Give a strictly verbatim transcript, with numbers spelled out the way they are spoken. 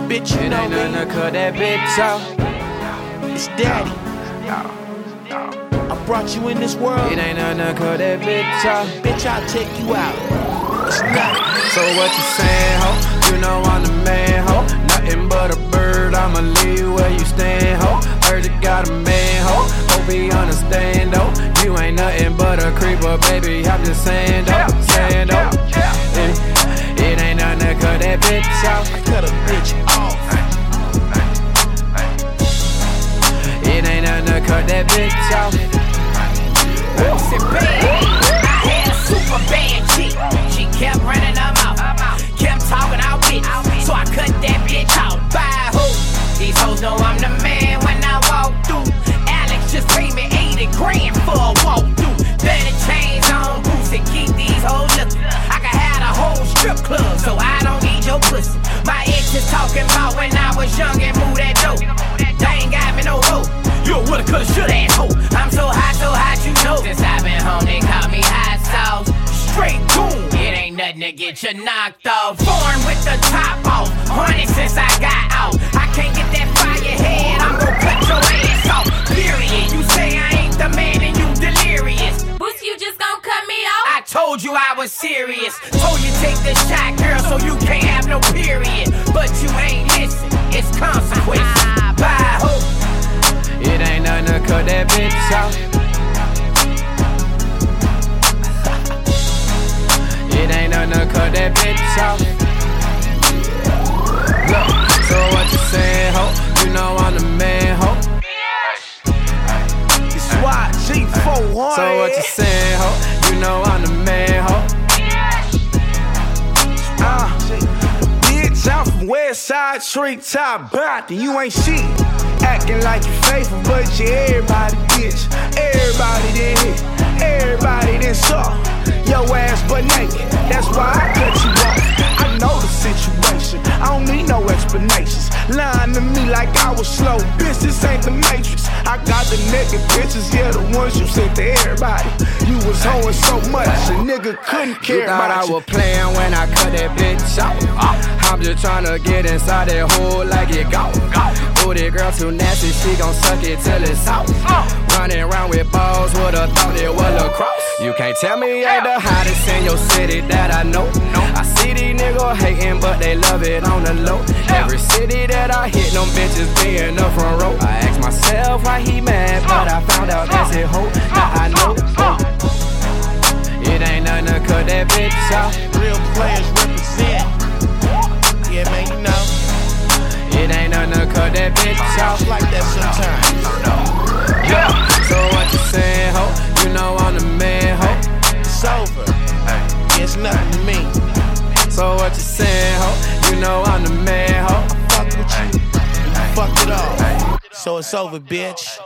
bitch, you it know ain't me. nothing to cut that bitch off. It's daddy. I brought you in this world. It ain't nothing to cut that bitch off. Bitch, I'll take you out. It's nothing. So what you saying, ho? You know I'm the man, ho. Nothing but a bird, I'ma leave where you stand, ho. Heard you got a man, ho. Hope he understand, though. You ain't nothing but a creeper, baby. I'm just saying, though. Saying, though. It, it ain't nothing to cut that bitch off. I cut a bitch off. It ain't nothing to cut that bitch off. Said, babe, I had a super bad chick. She kept running her mouth, kept talking out bitch. So I cut that bitch out. Bye, ho. These hoes know I'm the man when I walk through. Alex just paid me eighty grand for a walk through. thirty chains on boots and keep these hoes looking. I can have a whole strip club, so I don't need your pussy. My ex is talking about when I was young and moved that dope. They ain't got me no hoe. You a woulda, coulda, shoulda asshole. I'm so hot, so hot, you know. Since I've been home, they call me hot sauce. Straight goon. It ain't nothing to get you knocked off. Born with the top off. Honey since I got out. I can't get that fire head. I'm gon' cut your ass off. Period. You say I ain't the man and you delirious. Pussy, you just gon' cut me off? I told you I was serious. Told you take the shot, girl, so you can't have no period. But you ain't listen. It's consequence. Bye, ho. It ain't nothing to cut that bitch off. It ain't nothing to cut that bitch off. Look, so what you saying, ho? You know I'm the man, ho. It's Y G four hundred. So what you saying, ho? You know I'm the man, ho. Uh, bitch, I'm from West Side, Street Top, Bounty. You ain't shit. Acting like you faithful, but you everybody, bitch. Everybody then hit, everybody then saw your ass but naked. That's why I cut you off. I know the situation, I don't need no explanations. Lying to me like I was slow, bitch, this ain't the Matrix. I got the naked bitches, yeah, the ones you sent to everybody. You was hoeing so much, a nigga couldn't care you thought about I you. was playing when I cut that bitch off. I'm just tryna get inside that hole like it go. Booty girl too nasty, she gon' suck it till it's out. Running around with balls, would've thought it was lacrosse. You can't tell me ain't the hottest in your city that I know. I see these niggas hating, but they love it on the low. Every city that I hit, them bitches be in the front row. I asked myself why he mad, but I found out that's his hoe. Now I know. It ain't nothing to cut that bitch off. Real players represent. Yeah, man, you know. It ain't nothing to cut that bitch off. Like that sometimes. Yeah. So what you saying, ho? You know I'm the man, ho. It's over. Yeah, it's nothing to me. So what you saying, ho? You know I'm the man, ho. I fuck with you, and you fucked it off. So it's over, bitch.